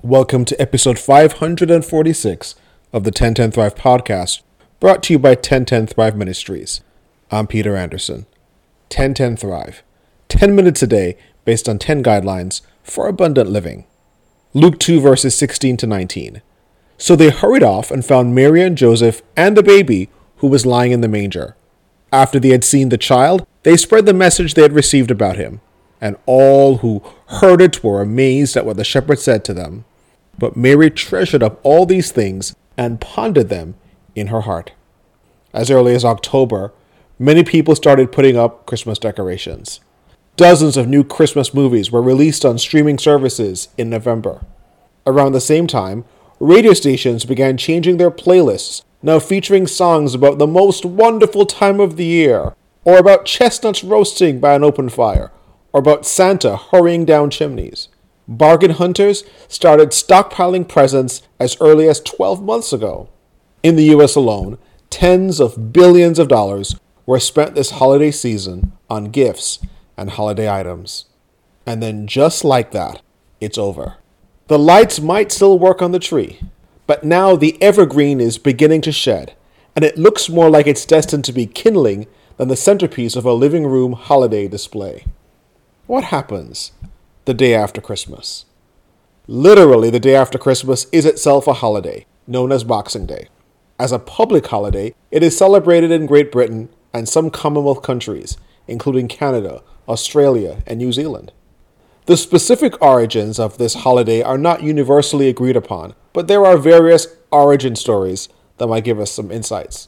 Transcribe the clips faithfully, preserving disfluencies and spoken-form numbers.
Welcome to episode five hundred forty-six of the ten ten Thrive podcast, brought to you by ten ten Thrive Ministries. I'm Peter Anderson. ten ten Thrive. ten minutes a day based on ten guidelines for abundant living. Luke two verses sixteen to nineteen. So they hurried off and found Mary and Joseph and the baby who was lying in the manger. After they had seen the child, they spread the message they had received about him, and all who heard it were amazed at what the shepherds said to them. But Mary treasured up all these things and pondered them in her heart. As early as October, many people started putting up Christmas decorations. Dozens of new Christmas movies were released on streaming services in November. Around the same time, radio stations began changing their playlists, now featuring songs about the most wonderful time of the year, or about chestnuts roasting by an open fire, or about Santa hurrying down chimneys. Bargain hunters started stockpiling presents as early as twelve months ago. In the U S alone, tens of billions of dollars were spent this holiday season on gifts and holiday items. And then just like that, it's over. The lights might still work on the tree, but now the evergreen is beginning to shed, and it looks more like it's destined to be kindling than the centerpiece of a living room holiday display. What happens the day after Christmas? Literally, the day after Christmas is itself a holiday, known as Boxing Day. As a public holiday, it is celebrated in Great Britain and some Commonwealth countries, including Canada, Australia, and New Zealand. The specific origins of this holiday are not universally agreed upon, but there are various origin stories that might give us some insights.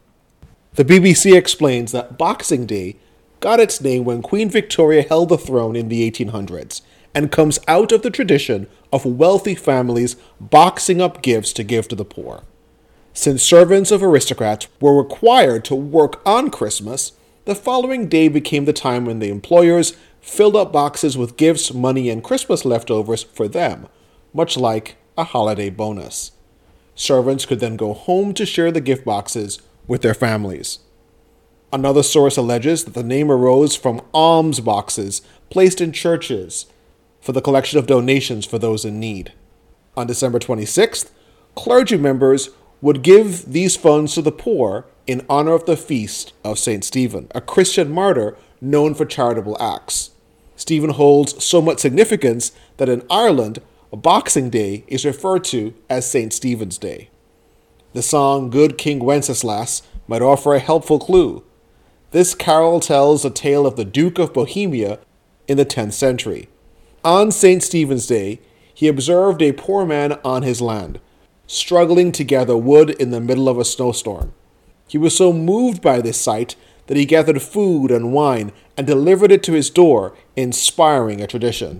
The B B C explains that Boxing Day got its name when Queen Victoria held the throne in the eighteen hundreds, and comes out of the tradition of wealthy families boxing up gifts to give to the poor. Since servants of aristocrats were required to work on Christmas, the following day became the time when the employers filled up boxes with gifts, money, and Christmas leftovers for them, much like a holiday bonus. Servants could then go home to share the gift boxes with their families. Another source alleges that the name arose from alms boxes placed in churches for the collection of donations for those in need. On December twenty-sixth, clergy members would give these funds to the poor in honor of the feast of Saint Stephen, a Christian martyr known for charitable acts. Stephen holds so much significance that in Ireland, Boxing Day is referred to as Saint Stephen's Day. The song Good King Wenceslas might offer a helpful clue. This carol tells a tale of the Duke of Bohemia in the tenth century. On Saint Stephen's Day, he observed a poor man on his land, struggling to gather wood in the middle of a snowstorm. He was so moved by this sight that he gathered food and wine and delivered it to his door, inspiring a tradition.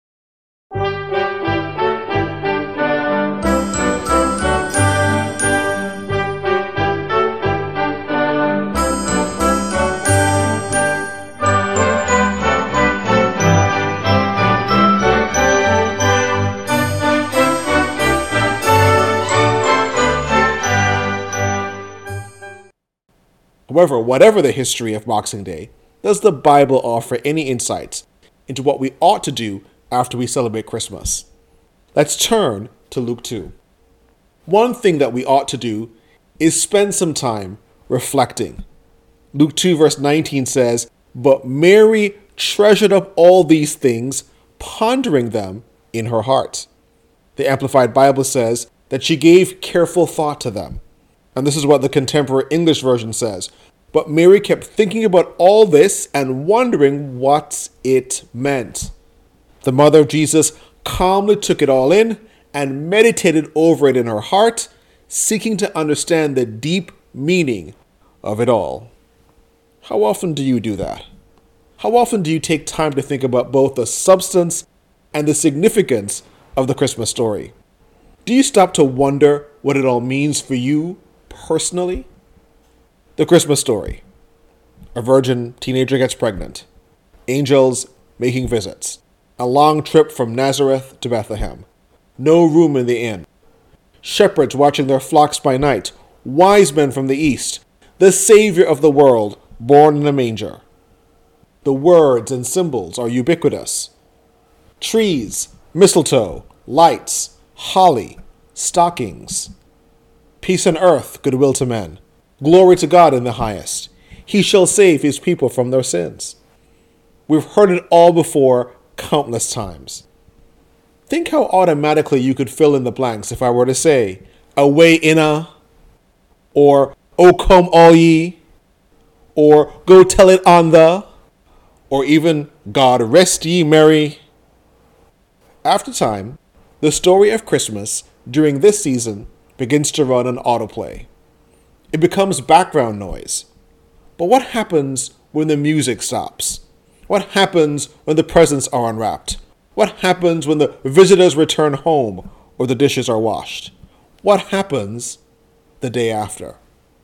However, whatever the history of Boxing Day, does the Bible offer any insights into what we ought to do after we celebrate Christmas? Let's turn to Luke two. One thing that we ought to do is spend some time reflecting. Luke two verse nineteen says, "But Mary treasured up all these things, pondering them in her heart." The Amplified Bible says that she gave careful thought to them. And this is what the Contemporary English Version says. But Mary kept thinking about all this and wondering what it meant. The mother of Jesus calmly took it all in and meditated over it in her heart, seeking to understand the deep meaning of it all. How often do you do that? How often do you take time to think about both the substance and the significance of the Christmas story? Do you stop to wonder what it all means for you personally? The Christmas story. A virgin teenager gets pregnant. Angels making visits. A long trip from Nazareth to Bethlehem. No room in the inn. Shepherds watching their flocks by night. Wise men from the east. The Savior of the world born in a manger. The words and symbols are ubiquitous. Trees, mistletoe, lights, holly, stockings, peace on earth, goodwill to men, glory to God in the highest. He shall save his people from their sins. We've heard it all before countless times. Think how automatically you could fill in the blanks if I were to say, away inna, or O come all ye, or go tell it on the, or even God rest ye merry. After time, the story of Christmas during this season begins to run on autoplay. It becomes background noise. But what happens when the music stops? What happens when the presents are unwrapped? What happens when the visitors return home or the dishes are washed? What happens the day after?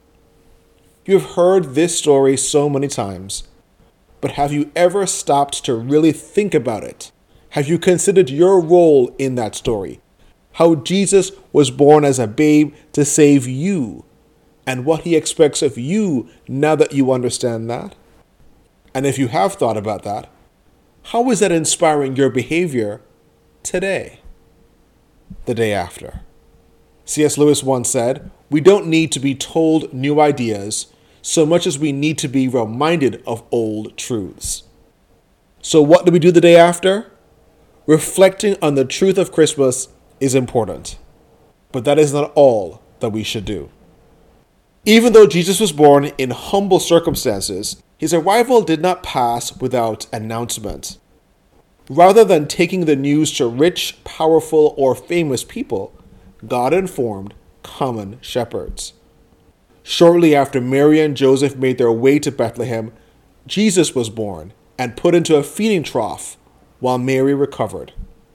You've heard this story so many times, but have you ever stopped to really think about it? Have you considered your role in that story? How Jesus was born as a babe to save you, and what he expects of you now that you understand that? And if you have thought about that, how is that inspiring your behavior today, the day after? C S Lewis once said, "We don't need to be told new ideas so much as we need to be reminded of old truths." So what do we do the day after? Reflecting on the truth of Christmas is important, but that is not all that we should do. Even though Jesus was born in humble circumstances, his arrival did not pass without announcement. Rather than taking the news to rich, powerful, or famous people, God informed common shepherds. Shortly after Mary and Joseph made their way to Bethlehem, Jesus was born and put into a feeding trough while Mary recovered.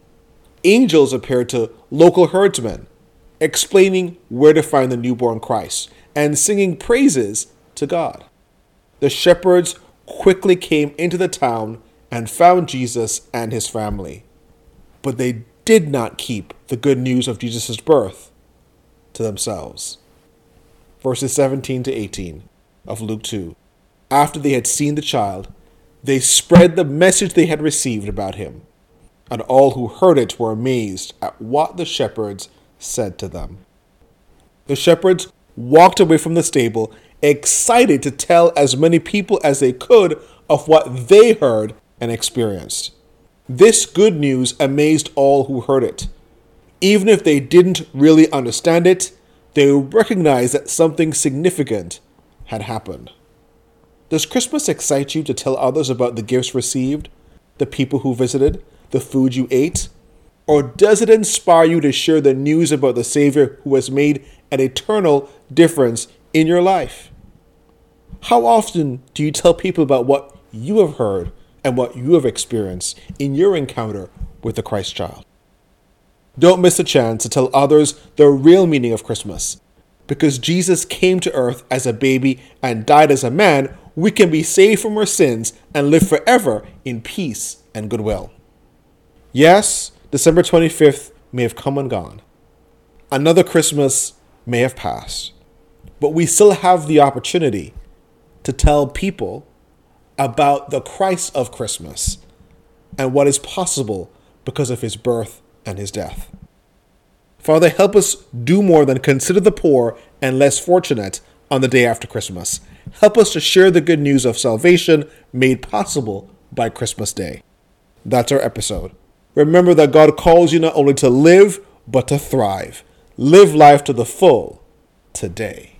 Angels appeared to local herdsmen, explaining where to find the newborn Christ and singing praises to God. The shepherds quickly came into the town and found Jesus and his family, but they did not keep the good news of Jesus' birth to themselves. Verses seventeen to eighteen of Luke two. After they had seen the child, they spread the message they had received about him, and all who heard it were amazed at what the shepherds said to them. The shepherds walked away from the stable, excited to tell as many people as they could of what they heard and experienced. This good news amazed all who heard it. Even if they didn't really understand it, they recognized that something significant had happened. Does Christmas excite you to tell others about the gifts received, the people who visited, the food you ate? Or does it inspire you to share the news about the Savior who has made an eternal difference in your life? How often do you tell people about what you have heard and what you have experienced in your encounter with the Christ child? Don't miss a chance to tell others the real meaning of Christmas. Because Jesus came to earth as a baby and died as a man, we can be saved from our sins and live forever in peace and goodwill. Yes, December twenty-fifth may have come and gone. Another Christmas may have passed. But we still have the opportunity to tell people about the Christ of Christmas and what is possible because of his birth and his death. Father, help us do more than consider the poor and less fortunate on the day after Christmas. Help us to share the good news of salvation made possible by Christmas Day. That's our episode. Remember that God calls you not only to live, but to thrive. Live life to the full today.